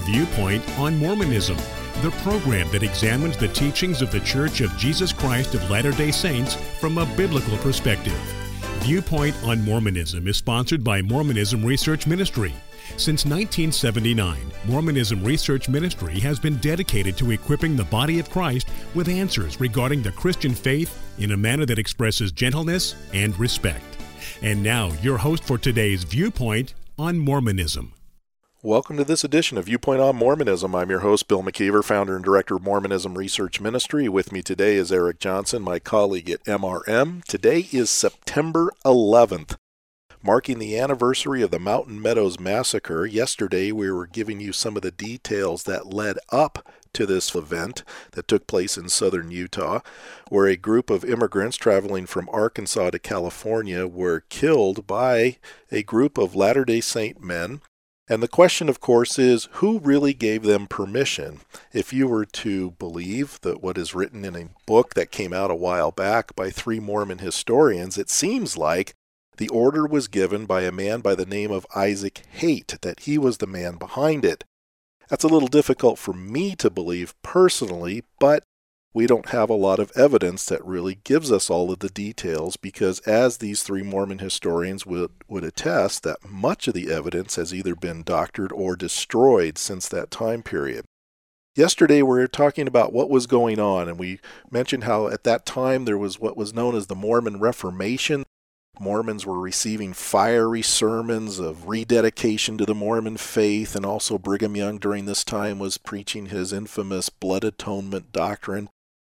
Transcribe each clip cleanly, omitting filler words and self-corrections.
Viewpoint on Mormonism, the program that examines the teachings of the Church of Jesus Christ of Latter-day Saints from a biblical perspective. Viewpoint on Mormonism is sponsored by Mormonism Research Ministry. Since 1979, Mormonism Research Ministry has been dedicated to equipping the body of Christ with answers regarding the Christian faith in a manner that expresses gentleness and respect. And now, your host for today's Viewpoint on Mormonism. Welcome to this edition of Viewpoint on Mormonism. I'm your host, Bill McKeever, founder and director of Mormonism Research Ministry. With me today is Eric Johnson, my colleague at MRM. Today is September 11th, marking the anniversary of the Mountain Meadows Massacre. Yesterday, we were giving you some of the details that led up to this event that took place in southern Utah, where a group of immigrants traveling from Arkansas to California were killed by a group of Latter-day Saint men. And the question, of course, is who really gave them permission? If you were to believe that what is written in a book that came out a while back by three Mormon historians, it seems like the order was given by a man by the name of Isaac Haight, that he was the man behind it. That's a little difficult for me to believe personally, but we don't have a lot of evidence that really gives us all of the details because, as these three Mormon historians would attest, that much of the evidence has either been doctored or destroyed since that time period. Yesterday we were talking about what was going on, and we mentioned how at that time there was what was known as the Mormon Reformation. Mormons were receiving fiery sermons of rededication to the Mormon faith, and also Brigham Young during this time was preaching his infamous blood atonement doctrine.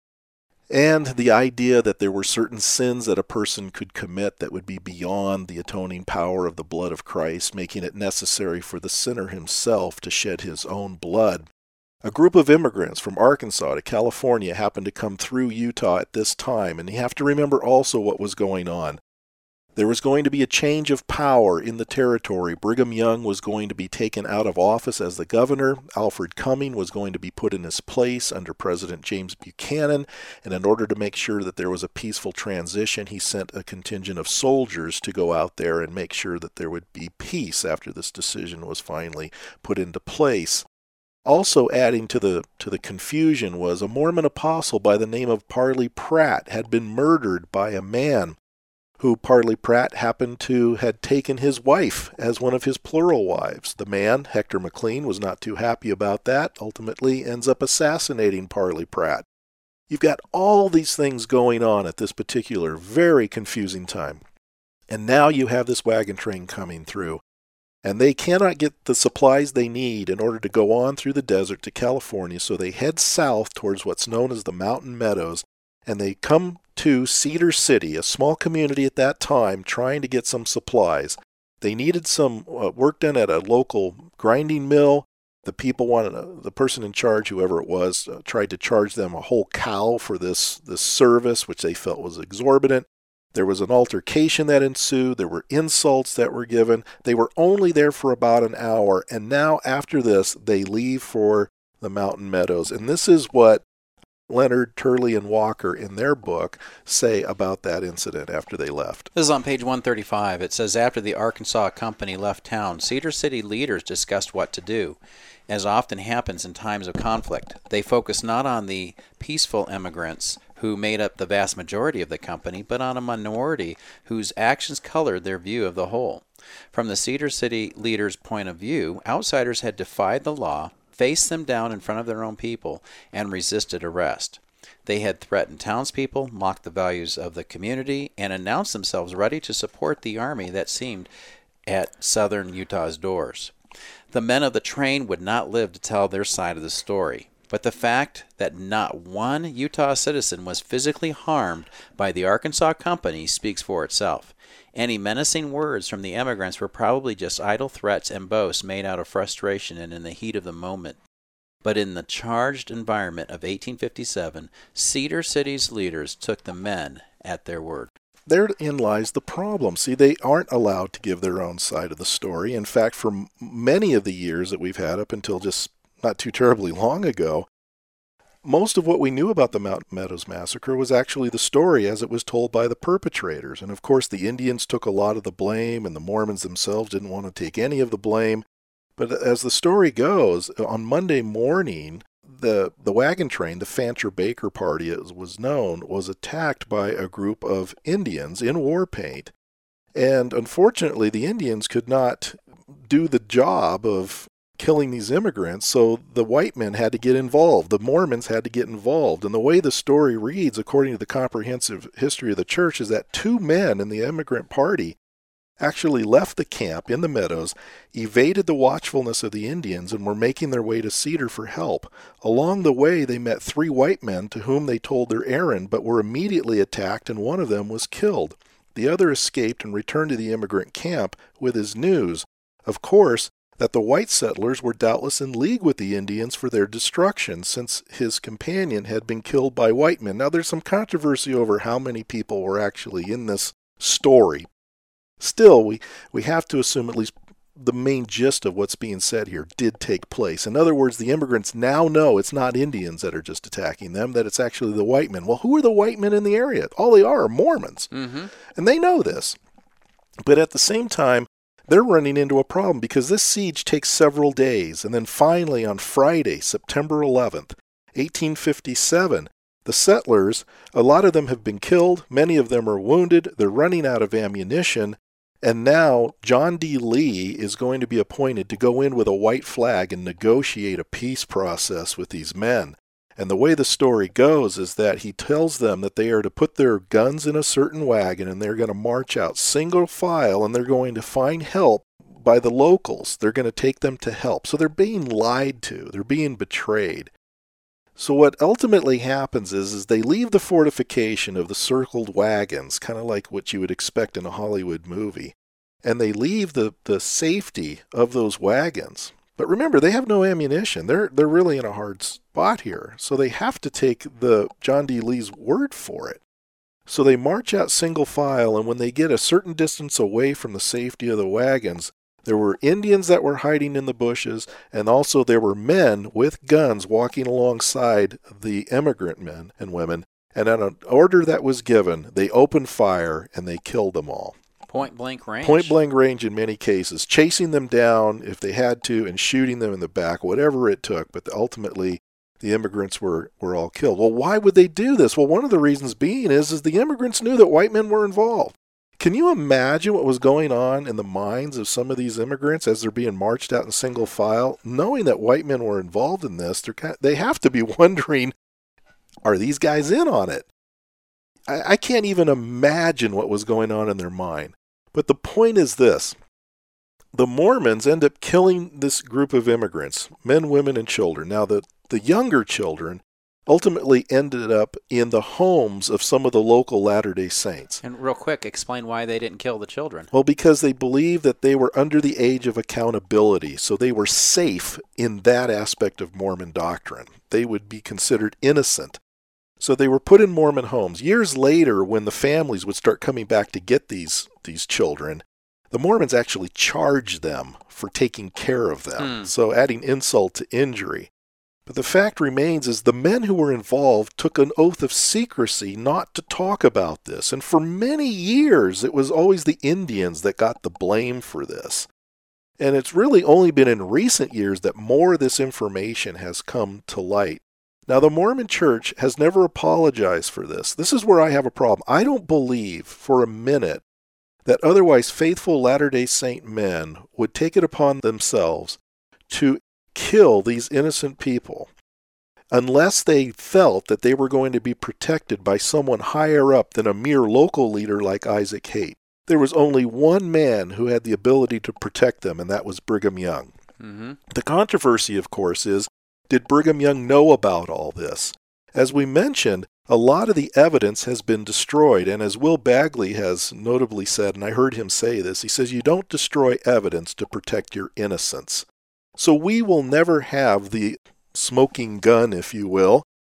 And the idea that there were certain sins that a person could commit that would be beyond the atoning power of the blood of Christ, making it necessary for the sinner himself to shed his own blood. A group of immigrants from Arkansas to California happened to come through Utah at this time, and you have to remember also what was going on. There was going to be a change of power in the territory. Brigham Young was going to be taken out of office as the governor. Alfred Cumming was going to be put in his place under President James Buchanan. And in order to make sure that there was a peaceful transition, he sent a contingent of soldiers to go out there and make sure that there would be peace after this decision was finally put into place. Also adding to the confusion was a Mormon apostle by the name of Parley Pratt had been murdered by a man who Parley Pratt happened to had taken his wife as one of his plural wives. The man, Hector McLean, was not too happy about that, ultimately ends up assassinating Parley Pratt. You've got all these things going on at this particular very confusing time. And now you have this wagon train coming through, and they cannot get the supplies they need in order to go on through the desert to California, so they head south towards what's known as the Mountain Meadows, and they come to Cedar City, a small community at that time, trying to get some supplies. They needed some work done at a local grinding mill. The people wanted, the person in charge, whoever it was, tried to charge them a whole cow for this service, which they felt was exorbitant. There was an altercation that ensued. There were insults that were given. They were only there for about an hour, and now after this, they leave for the Mountain Meadows. And this is what Leonard, Turley, and Walker in their book say about that incident after they left. This is on page 135. It says, after the Arkansas company left town, Cedar City leaders discussed what to do. As often happens in times of conflict, they focused not on the peaceful immigrants who made up the vast majority of the company, but on a minority whose actions colored their view of the whole. From the Cedar City leaders' point of view, outsiders had defied the law, faced them down in front of their own people, and resisted arrest. They had threatened townspeople, mocked the values of the community, and announced themselves ready to support the army that seemed at southern Utah's doors. The men of the train would not live to tell their side of the story, but the fact that not one Utah citizen was physically harmed by the Arkansas company speaks for itself. Any menacing words from the immigrants were probably just idle threats and boasts made out of frustration and in the heat of the moment. But in the charged environment of 1857, Cedar City's leaders took the men at their word. Therein lies the problem. See, they aren't allowed to give their own side of the story. In fact, for many of the years that we've had up until just not too terribly long ago, most of what we knew about the Mountain Meadows Massacre was actually the story as it was told by the perpetrators. And of course, the Indians took a lot of the blame, and the Mormons themselves didn't want to take any of the blame. But as the story goes, on Monday morning, the wagon train, the Fancher Baker Party, as was known, was attacked by a group of Indians in war paint. And unfortunately, the Indians could not do the job of killing these immigrants, so the white men had to get involved. The Mormons had to get involved. And the way the story reads, according to the comprehensive history of the church, is that 2 men in the immigrant party actually left the camp in the meadows, evaded the watchfulness of the Indians, and were making their way to Cedar for help. Along the way, they met 3 white men to whom they told their errand, but were immediately attacked, and one of them was killed. The other escaped and returned to the immigrant camp with his news, of course, that the white settlers were doubtless in league with the Indians for their destruction, since his companion had been killed by white men. Now, there's some controversy over how many people were actually in this story. Still, we have to assume at least the main gist of what's being said here did take place. In other words, the immigrants now know it's not Indians that are just attacking them, that it's actually the white men. Well, who are the white men in the area? All they are Mormons. Mm-hmm. And they know this. But at the same time, they're running into a problem because this siege takes several days. And then finally on Friday, September 11th, 1857, the settlers, a lot of them have been killed. Many of them are wounded. They're running out of ammunition. And now John D. Lee is going to be appointed to go in with a white flag and negotiate a peace process with these men. And the way the story goes is that he tells them that they are to put their guns in a certain wagon and they're going to march out single file and they're going to find help by the locals. They're going to take them to help. So they're being lied to. They're being betrayed. So what ultimately happens is they leave the fortification of the circled wagons, kind of like what you would expect in a Hollywood movie, and they leave the safety of those wagons. But remember, they have no ammunition. They're really in a hard spot here, so they have to take the John D. Lee's word for it. So they march out single file, and when they get a certain distance away from the safety of the wagons, there were Indians that were hiding in the bushes, and also there were men with guns walking alongside the immigrant men and women. And on an order that was given, they opened fire and they killed them all. Point blank range? Point blank range in many cases, chasing them down if they had to and shooting them in the back, whatever it took. But ultimately, the immigrants were all killed. Well, why would they do this? Well, one of the reasons being is the immigrants knew that white men were involved. Can you imagine what was going on in the minds of some of these immigrants as they're being marched out in single file, knowing that white men were involved in this? They have to be wondering, are these guys in on it? I can't even imagine what was going on in their mind. But the point is this. The Mormons end up killing this group of immigrants, men, women, and children. Now, the younger children ultimately ended up in the homes of some of the local Latter-day Saints. And real quick, explain why they didn't kill the children. Well, because they believed that they were under the age of accountability, so they were safe in that aspect of Mormon doctrine. They would be considered innocent. So they were put in Mormon homes. Years later, when the families would start coming back to get these children, the Mormons actually charged them for taking care of them, so adding insult to injury. But the fact remains is the men who were involved took an oath of secrecy not to talk about this. And for many years, it was always the Indians that got the blame for this. And it's really only been in recent years that more of this information has come to light. Now, the Mormon Church has never apologized for this. This is where I have a problem. I don't believe for a minute that otherwise faithful Latter-day Saint men would take it upon themselves to kill these innocent people unless they felt that they were going to be protected by someone higher up than a mere local leader like Isaac Haight. There was only one man who had the ability to protect them, and that was Brigham Young. Mm-hmm. The controversy, of course, is, did Brigham Young know about all this? As we mentioned, a lot of the evidence has been destroyed, and as Will Bagley has notably said, and I heard him say this, he says, you don't destroy evidence to protect your innocence. So we will never have the smoking gun, if you will,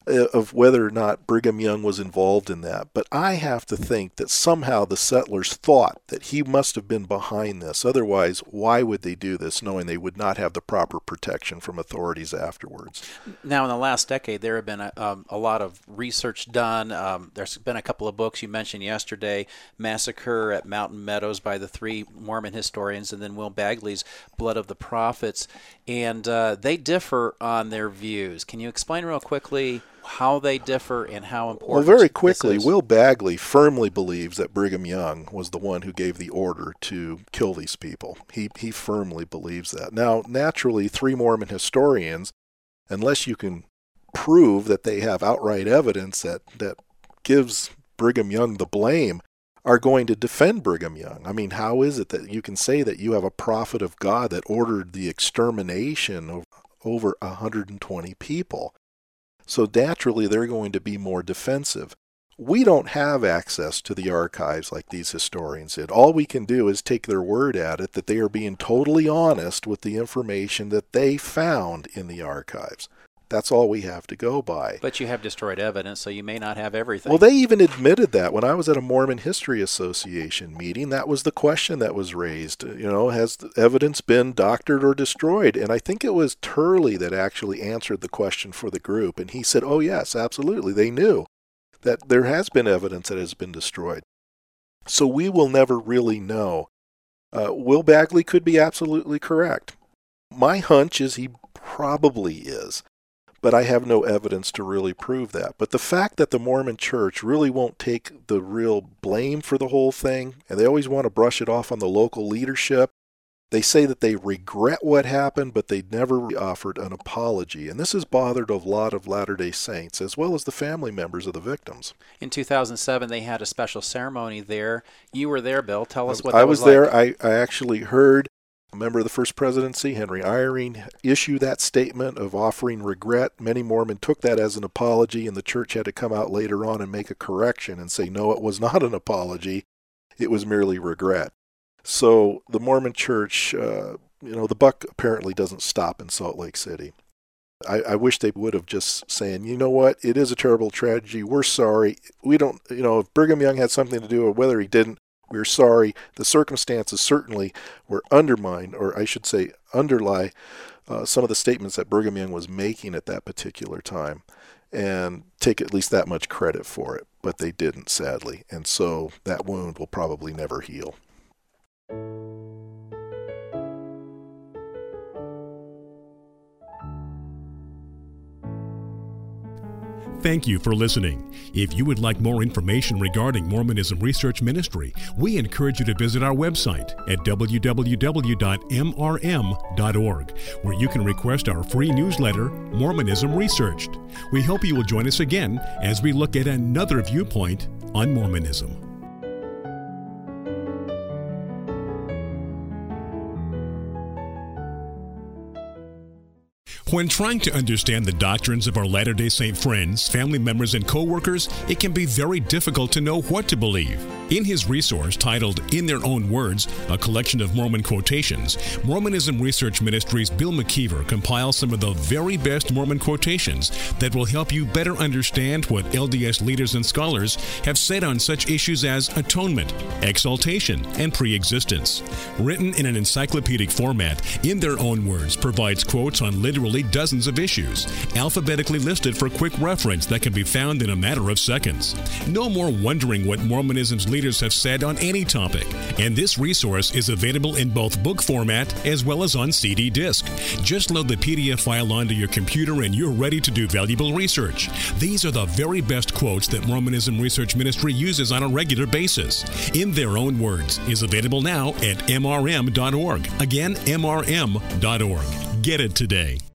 of whether or not Brigham Young was involved in that, but I have to think that somehow the settlers thought that he must have been behind this. Otherwise, why would they do this, knowing they would not have the proper protection from authorities afterwards? Now, in the last decade, there have been a lot of research done. There's been a couple of books you mentioned yesterday, Massacre at Mountain Meadows by the 3 Mormon historians, and then Will Bagley's Blood of the Prophets, and they differ on their views. Can you explain real quickly how they differ and how important? Well, very quickly, Will Bagley firmly believes that Brigham Young was the one who gave the order to kill these people. He firmly believes that. Now, naturally, 3 Mormon historians, unless you can prove that they have outright evidence that gives Brigham Young the blame, are going to defend Brigham Young. I mean, how is it that you can say that you have a prophet of God that ordered the extermination of over 120 people? So naturally, they're going to be more defensive. We don't have access to the archives like these historians did. All we can do is take their word at it that they are being totally honest with the information that they found in the archives. That's all we have to go by. But you have destroyed evidence, so you may not have everything. Well, they even admitted that. When I was at a Mormon History Association meeting, that was the question that was raised. Has the evidence been doctored or destroyed? And I think it was Turley that actually answered the question for the group. And he said, oh, yes, absolutely. They knew that there has been evidence that has been destroyed. So we will never really know. Will Bagley could be absolutely correct. My hunch is he probably is. But I have no evidence to really prove that. But the fact that the Mormon Church really won't take the real blame for the whole thing, and they always want to brush it off on the local leadership. They say that they regret what happened, but they never offered an apology. And this has bothered a lot of Latter-day Saints, as well as the family members of the victims. In 2007, they had a special ceremony there. You were there, Bill. Tell us what that was like. I was there. I actually heard a member of the First Presidency, Henry Eyring, issue that statement of offering regret. Many Mormons took that as an apology, and the church had to come out later on and make a correction and say, no, it was not an apology. It was merely regret. So the Mormon church, the buck apparently doesn't stop in Salt Lake City. I wish they would have just saying, you know what, it is a terrible tragedy. We're sorry. We don't, if Brigham Young had something to do with whether he didn't, we're sorry. The circumstances certainly were undermined, or I should say underlie some of the statements that Brigham Young was making at that particular time, and take at least that much credit for it. But they didn't, sadly. And so that wound will probably never heal. Thank you for listening. If you would like more information regarding Mormonism Research Ministry, we encourage you to visit our website at www.mrm.org, where you can request our free newsletter, Mormonism Researched. We hope you will join us again as we look at another viewpoint on Mormonism. When trying to understand the doctrines of our Latter-day Saint friends, family members, and co-workers, it can be very difficult to know what to believe. In his resource titled In Their Own Words, a collection of Mormon quotations, Mormonism Research Ministry's Bill McKeever compiles some of the very best Mormon quotations that will help you better understand what LDS leaders and scholars have said on such issues as atonement, exaltation, and pre-existence. Written in an encyclopedic format, In Their Own Words provides quotes on literally dozens of issues, alphabetically listed for quick reference that can be found in a matter of seconds. No more wondering what Mormonism's leaders have said on any topic, and this resource is available in both book format as well as on CD disc. Just load the PDF file onto your computer and you're ready to do valuable research. These are the very best quotes that Mormonism Research Ministry uses on a regular basis. In Their Own Words is available now at mrm.org. Again, mrm.org. Get it today.